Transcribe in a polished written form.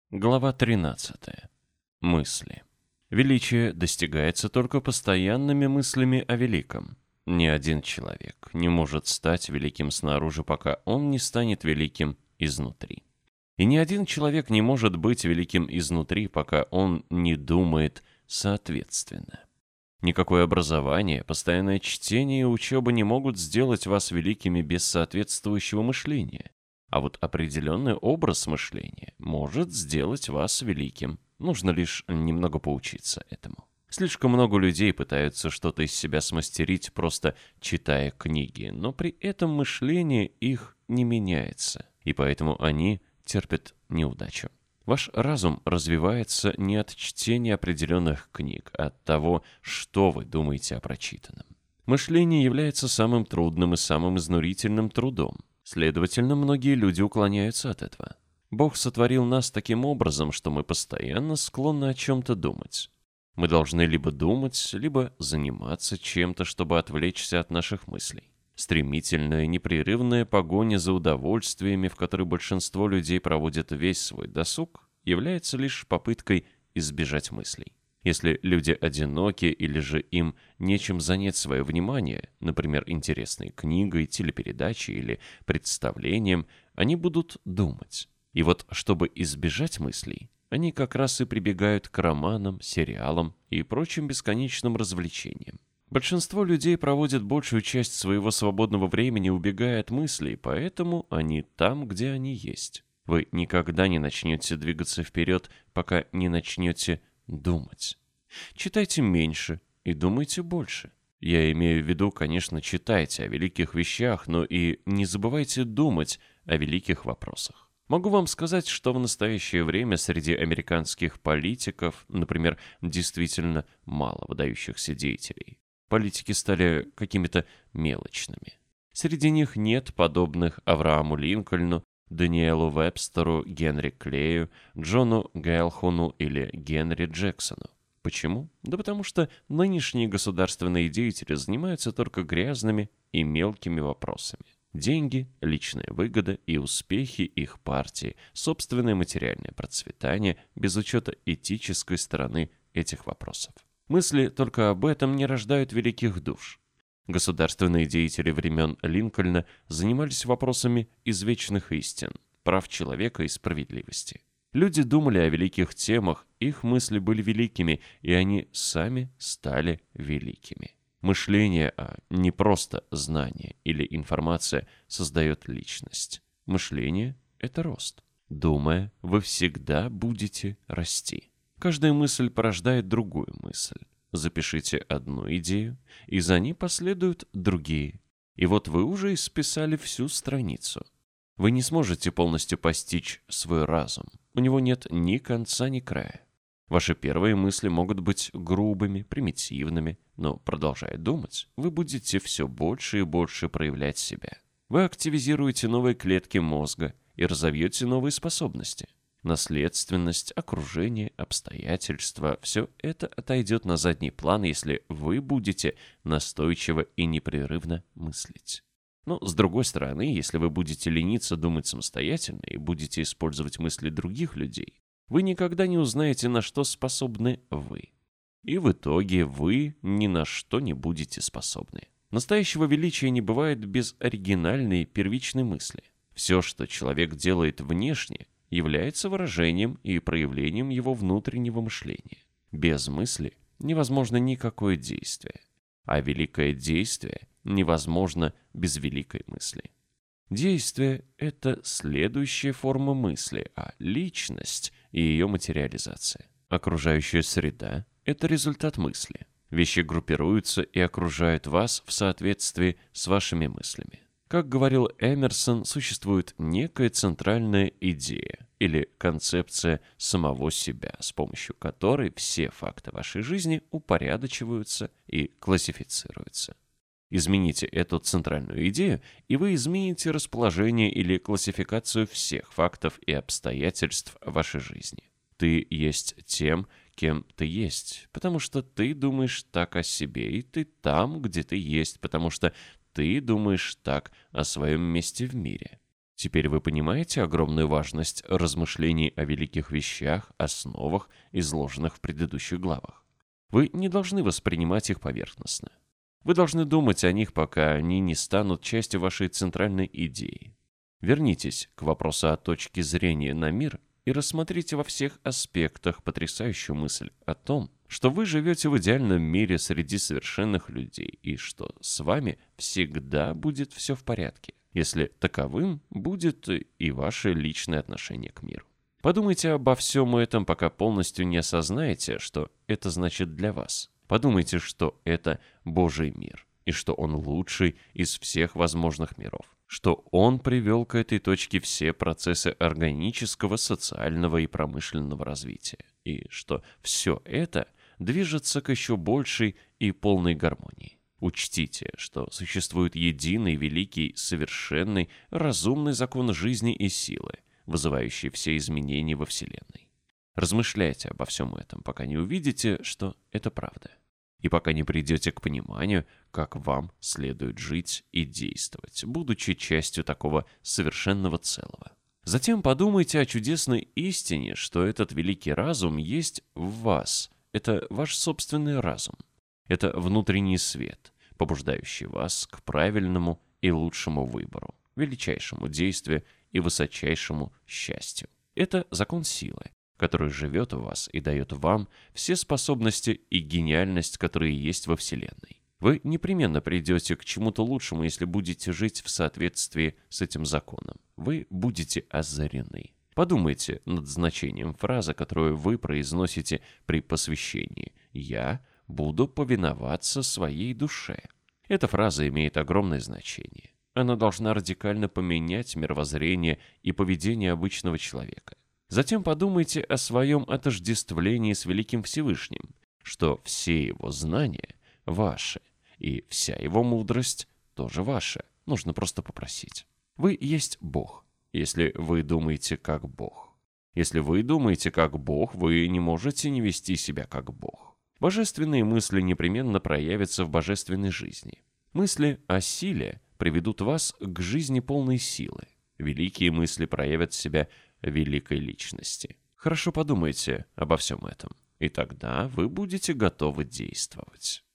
Глава 13. Мысли. Величие достигается только постоянными мыслями о великом. Ни один человек не может стать великим снаружи, пока он не станет великим изнутри. И ни один человек не может быть великим изнутри, пока он не думает соответственно. Никакое образование, постоянное чтение и учеба не могут сделать вас великими без соответствующего мышления. А вот определенный образ мышления может сделать вас великим. Нужно лишь немного поучиться этому. Слишком много людей пытаются что-то из себя смастерить, просто читая книги, но при этом мышление их не меняется, и поэтому они терпят неудачу. Ваш разум развивается не от чтения определенных книг, а от того, что вы думаете о прочитанном. Мышление является самым трудным и самым изнурительным трудом. Следовательно, многие люди уклоняются от этого. Бог сотворил нас таким образом, что мы постоянно склонны о чем-то думать. Мы должны либо думать, либо заниматься чем-то, чтобы отвлечься от наших мыслей. Стремительная, непрерывная погоня за удовольствиями, в которой большинство людей проводят весь свой досуг, является лишь попыткой избежать мыслей. Если люди одиноки или же им нечем занять свое внимание, например, интересной книгой, телепередачей или представлением, они будут думать. И вот, чтобы избежать мыслей, они как раз и прибегают к романам, сериалам и прочим бесконечным развлечениям. Большинство людей проводят большую часть своего свободного времени, убегая от мыслей, поэтому они там, где они есть. Вы никогда не начнете двигаться вперед, пока не начнете думать. Читайте меньше и думайте больше. Я имею в виду, конечно, читайте о великих вещах, но и не забывайте думать о великих вопросах. Могу вам сказать, что в настоящее время среди американских политиков, например, действительно мало выдающихся деятелей. Политики стали какими-то мелочными. Среди них нет подобных Аврааму Линкольну, Даниэлу Вебстеру, Генри Клею, Джону Гелхуну или Генри Джексону. Почему? Да потому что нынешние государственные деятели занимаются только грязными и мелкими вопросами. Деньги, личная выгода и успехи их партии, собственное материальное процветание, без учета этической стороны этих вопросов. Мысли только об этом не рождают великих душ. Государственные деятели времен Линкольна занимались вопросами извечных истин, прав человека и справедливости. Люди думали о великих темах, их мысли были великими, и они сами стали великими. Мышление, а не просто знание или информация, создает личность. Мышление – это рост. Думая, вы всегда будете расти. Каждая мысль порождает другую мысль. Запишите одну идею, и за ней последуют другие. И вот вы уже исписали всю страницу. Вы не сможете полностью постичь свой разум. У него нет ни конца, ни края. Ваши первые мысли могут быть грубыми, примитивными, но, продолжая думать, вы будете все больше и больше проявлять себя. Вы активизируете новые клетки мозга и разовьете новые способности. Наследственность, окружение, обстоятельства – все это отойдет на задний план, если вы будете настойчиво и непрерывно мыслить. Но, с другой стороны, если вы будете лениться думать самостоятельно и будете использовать мысли других людей, вы никогда не узнаете, на что способны вы. И в итоге вы ни на что не будете способны. Настоящего величия не бывает без оригинальной первичной мысли. Все, что человек делает внешне, является выражением и проявлением его внутреннего мышления. Без мысли невозможно никакое действие, а великое действие невозможно без великой мысли. Действие – это следующая форма мысли, а личность и ее материализация. Окружающая среда – это результат мысли. Вещи группируются и окружают вас в соответствии с вашими мыслями. Как говорил Эмерсон, существует некая центральная идея или концепция самого себя, с помощью которой все факты вашей жизни упорядочиваются и классифицируются. Измените эту центральную идею, и вы измените расположение или классификацию всех фактов и обстоятельств вашей жизни. Ты есть тем, кем ты есть, потому что ты думаешь так о себе, и ты там, где ты есть, потому что ты думаешь так о своем месте в мире. Теперь вы понимаете огромную важность размышлений о великих вещах, основах, изложенных в предыдущих главах. Вы не должны воспринимать их поверхностно. Вы должны думать о них, пока они не станут частью вашей центральной идеи. Вернитесь к вопросу о точке зрения на мир и рассмотрите во всех аспектах потрясающую мысль о том, что вы живете в идеальном мире среди совершенных людей и что с вами всегда будет все в порядке, если таковым будет и ваше личное отношение к миру. Подумайте обо всем этом, пока полностью не осознаете, что это значит для вас. Подумайте, что это Божий мир, и что он лучший из всех возможных миров, что он привел к этой точке все процессы органического, социального и промышленного развития, и что все это движется к еще большей и полной гармонии. Учтите, что существует единый, великий, совершенный, разумный закон жизни и силы, вызывающий все изменения во Вселенной. Размышляйте обо всем этом, пока не увидите, что это правда. И пока не придете к пониманию, как вам следует жить и действовать, будучи частью такого совершенного целого. Затем подумайте о чудесной истине, что этот великий разум есть в вас. Это ваш собственный разум. Это внутренний свет, побуждающий вас к правильному и лучшему выбору, величайшему действию и высочайшему счастью. Это закон силы, который живет в вас и дает вам все способности и гениальность, которые есть во Вселенной. Вы непременно придете к чему-то лучшему, если будете жить в соответствии с этим законом. Вы будете озарены. Подумайте над значением фразы, которую вы произносите при посвящении «Я буду повиноваться своей душе». Эта фраза имеет огромное значение. Она должна радикально поменять мировоззрение и поведение обычного человека. Затем подумайте о своем отождествлении с Великим Всевышним, что все его знания ваши, и вся его мудрость тоже ваша. Нужно просто попросить. Вы есть Бог, если вы думаете как Бог. Если вы думаете как Бог, вы не можете не вести себя как Бог. Божественные мысли непременно проявятся в божественной жизни. Мысли о силе приведут вас к жизни полной силы. Великие мысли проявят себя великой личности. Хорошо подумайте обо всем этом, и тогда вы будете готовы действовать.